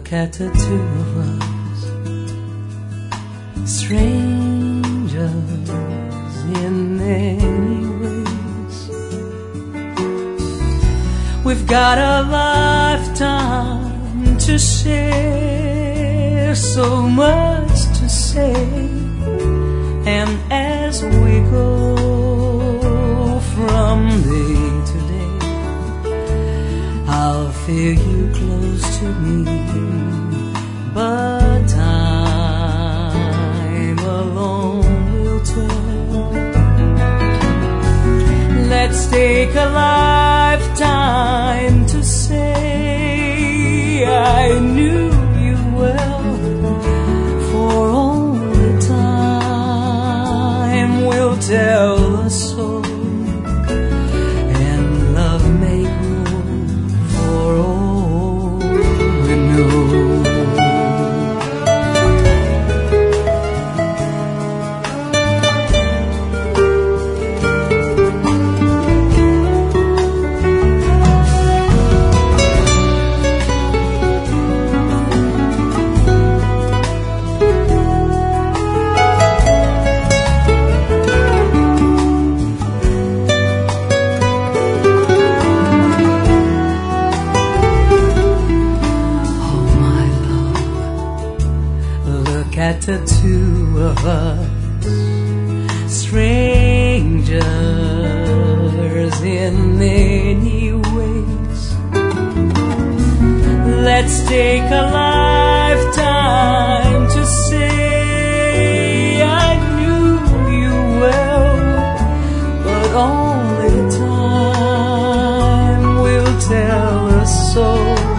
Look at the two of us, strangers in many ways. We've got a lifetime to share, so much to say. And as we go from day to day, I'll feel you close to me, but time alone will tell. Let's take a lifetime to say I knew you well, for only time will tell the soul, and love make room for all we know. At the two of us, strangers in many ways. Let's take a lifetime to say I knew you well, but only time will tell us so.